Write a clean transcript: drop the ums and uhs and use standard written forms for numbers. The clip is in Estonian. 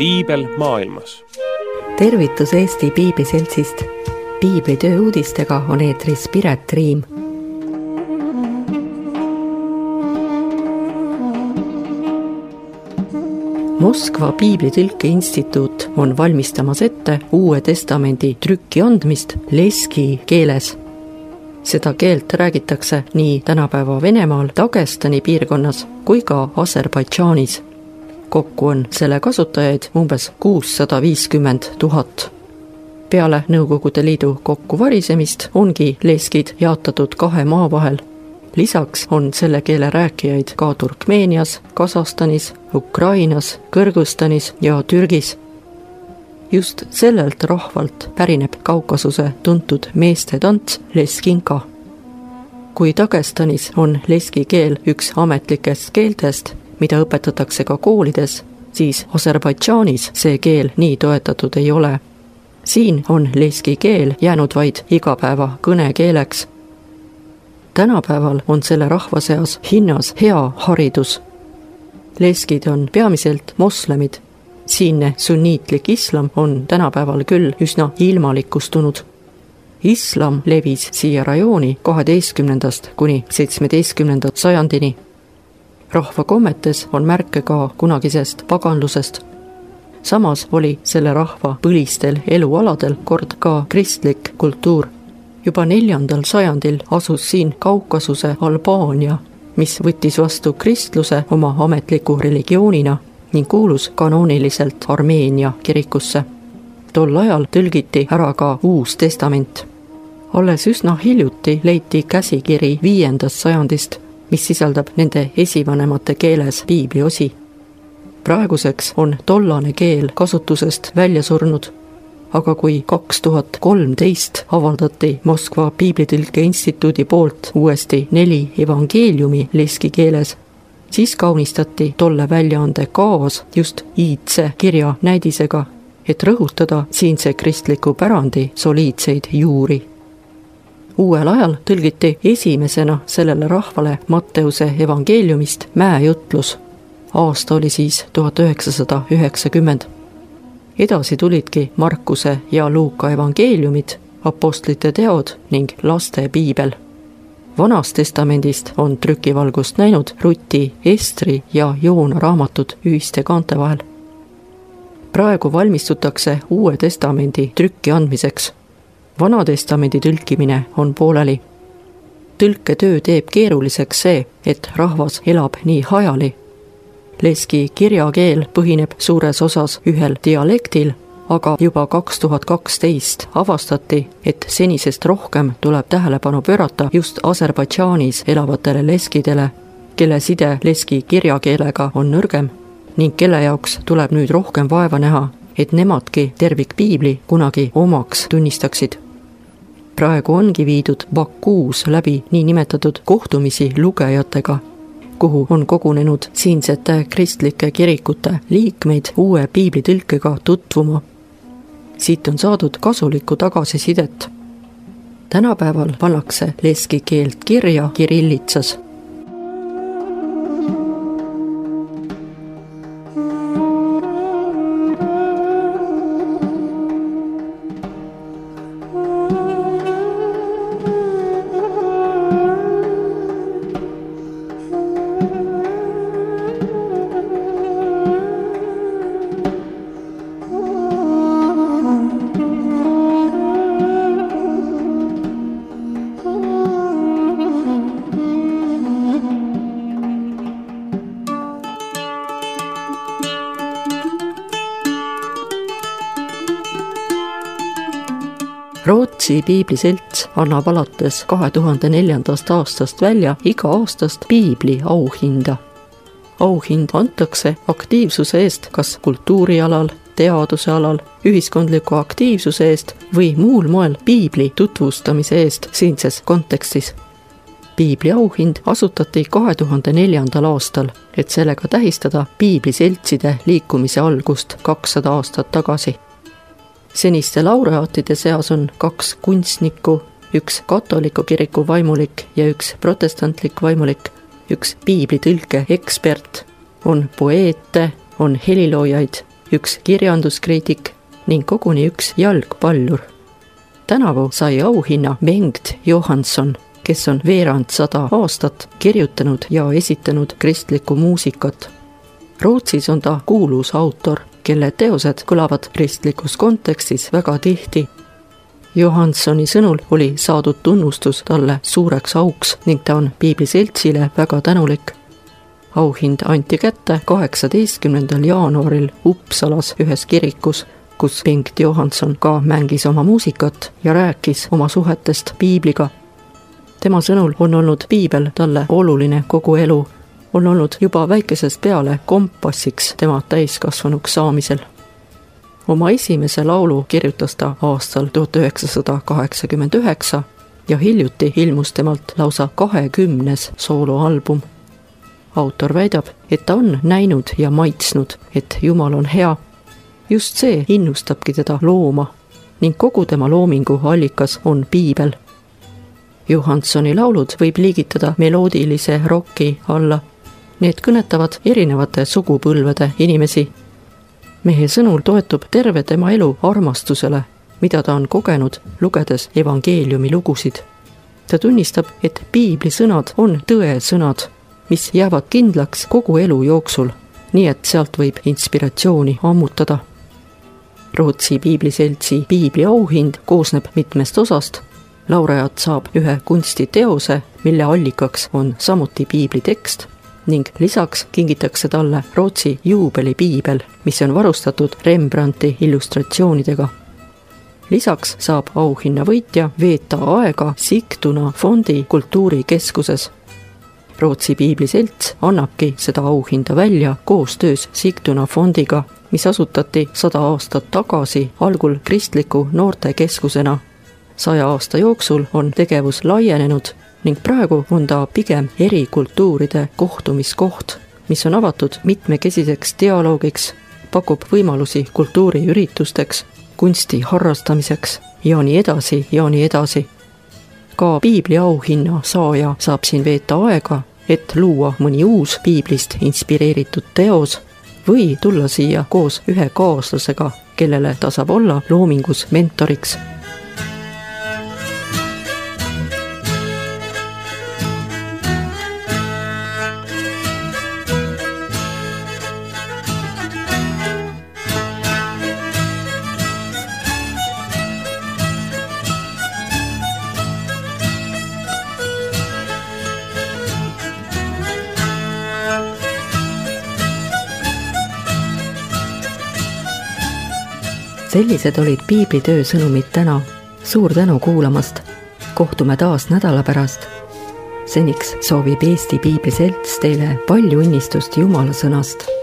Piibel maailmas. Tervitus Eesti Piibliseltsist. Piiblitöö uudistega on eetris Piret Riim. Moskva Piiblitõlke Instituut on valmistamas ette Uue Testamendi trükki andmist leski keeles. Seda keelt räägitakse nii tänapäeva Venemaal, Dagestani piirkonnas kui ka Aserbaidžaanis. Kokku on selle kasutajaid umbes 650 000. Peale Nõukogude Liidu kokkuvarisemist ongi leskid jaotatud kahe maa vahel. Lisaks on selle keele rääkijaid ka Turkmeenias, Kasahstanis, Ukrainas, Kõrgõzstanis ja Türgis. Just sellelt rahvalt pärineb Kaukasuse tuntud meeste tants leskinka. Kui Dagestanis on leski keel üks ametlikest keeltest, mida õpetatakse ka koolides, siis Aserbaidžaanis see keel nii toetatud ei ole. Siin on leski keel jäänud vaid igapäeva kõnekeeleks. Tänapäeval on selle rahva seas hinnas hea haridus. Leskid on peamiselt moslemid. Siinne sunniitlik islam on tänapäeval küll üsna ilmalikustunud. Islam levis siia rajooni 12. kuni 17. sajandini. Rahva kommetes on märke ka kunagisest paganlusest. Samas oli selle rahva põlistel elualadel kord ka kristlik kultuur. Juba 4. sajandil asus siin Kaukasuse Albaania, mis võttis vastu kristluse oma ametliku religioonina ning kuulus kanooniliselt Armeenia kirikusse. Tol ajal tõlgiti ära ka Uus Testament. Alles üsna hiljuti leiti käsikiri 5. sajandist, mis sisaldab nende esivanemate keeles piibliosi. Praeguseks on tollane keel kasutusest välja surnud, aga kui 2013 avaldati Moskva Piiblitõlke Instituudi poolt uuesti 4 evangeeliumi leski keeles, siis kaunistati tolle väljaande kaas just iidse kirja näidisega, et rõhutada siinse kristliku pärandi soliidseid juuri. Uuel ajal tõlgiti esimesena sellele rahvale Matteuse evangeeliumist mäejutlus. Aasta oli siis 1990. Edasi tulidki Markuse ja Luuka evangeeliumid, apostlite teod ning laste piibel. Vanas testamendist on trükivalgust näinud Ruti, Estri ja Joona raamatud ühiste kaante vahel. Praegu valmistutakse Uue Testamendi trükki andmiseks. Vana testamendi tõlkimine on pooleli. Tõlketöö teeb keeruliseks see, et rahvas elab nii hajali. Leski kirjakeel põhineb suures osas ühel dialektil, aga juba 2012 avastati, et senisest rohkem tuleb tähelepanu pöörata just Aserbaidžaanis elavatele leskidele, kelle side leski kirjakeelega on nõrgem ning kelle jaoks tuleb nüüd rohkem vaeva näha, et nemadki tervikpiibli kunagi omaks tunnistaksid. Praegu ongi viidud Bakuus läbi niinimetatud kohtumisi lugejatega, kuhu on kogunenud siinsete kristlike kirikute liikmeid uue piiblitõlkega tutvuma. Siit on saadud kasulikku tagasisidet. Tänapäeval pannakse leski keelt kirja kirillitsas. Rootsi piibliselts annab alates 2004. aastast välja iga-aastast piibli auhinda. Auhind antakse aktiivsuse eest kas kultuurialal, teaduse alal, ühiskondliku aktiivsuse eest või muul moel piibli tutvustamise eest siinses kontekstis. Piibli auhind asutati 2004. aastal, et sellega tähistada piibliseltside liikumise algust 200 aastat tagasi. Seniste laureaatide seas on 2 kunstnikku, 1 katoliku kiriku vaimulik ja 1 protestantlik vaimulik, 1 piiblitõlke ekspert, on poeete, on heliloojaid, üks kirjanduskriitik ning koguni üks jalgpallur. Tänavu sai auhinna Bengt Johansson, kes on veerand 100 aastat kirjutanud ja esitanud kristlikku muusikat. Rootsis on ta kuulus autor, kelle teosed kõlavad kristlikus kontekstis väga tihti. Johanssoni sõnul oli saadud tunnustus talle suureks auks ning ta on Piibli Seltsile väga tänulik. Auhind anti kätte 18. jaanuaril Uppsalas ühes kirikus, kus Bengt Johansson ka mängis oma muusikat ja rääkis oma suhetest Piibliga. Tema sõnul on olnud Piibel talle oluline kogu elu, on olnud juba väikesest peale kompassiks tema täiskasvanuks saamisel. Oma esimese laulu kirjutas ta aastal 1989 ja hiljuti ilmus temalt lausa 20. sooloalbum. Autor väidab, et ta on näinud ja maitsnud, et Jumal on hea. Just see innustabki teda looma ning kogu tema loomingu allikas on Piibel. Johanssoni laulud võib liigitada meloodilise rocki alla. Need kõnetavad erinevate sugupõlvede inimesi. Mehe sõnul toetub terve tema elu armastusele, mida ta on kogenud, lugedes evangeeliumi lugusid. Ta tunnistab, et Piibli sõnad on tõe sõnad, mis jäävad kindlaks kogu elu jooksul, nii et sealt võib inspiratsiooni ammutada. Rootsi Piibli Seltsi Piibli auhind koosneb mitmest osast. Laureaat saab ühe kunstiteose, mille allikaks on samuti Piibli tekst, ning lisaks kingitakse talle Rootsi juubelipiibel, mis on varustatud Rembrandti illustratsioonidega. Lisaks saab auhinna võitja veeta aega Sigtuna fondi kultuurikeskuses. Rootsi Piibli Selts annabki seda auhinda välja koostöös Sigtuna fondiga, mis asutati 100 aastat tagasi algul kristliku noortekeskusena. 100 aasta jooksul on tegevus laienenud ning praegu on ta pigem eri kultuuride kohtumiskoht, mis on avatud mitmekesiseks dialoogiks, pakub võimalusi kultuuriüritusteks, kunsti harrastamiseks ja nii edasi ja nii edasi. Ka Piibli auhinna saaja saab siin veeta aega, et luua mõni uus Piiblist inspireeritud teos või tulla siia koos ühe kaaslasega, kellele ta saab olla loomingus mentoriks. Sellised olid Piiblitöö sõnumid täna. Suur tänu kuulamast. Kohtume taas nädala pärast. Seniks soovib Eesti Piibli Selts teile palju õnnistust Jumala sõnast.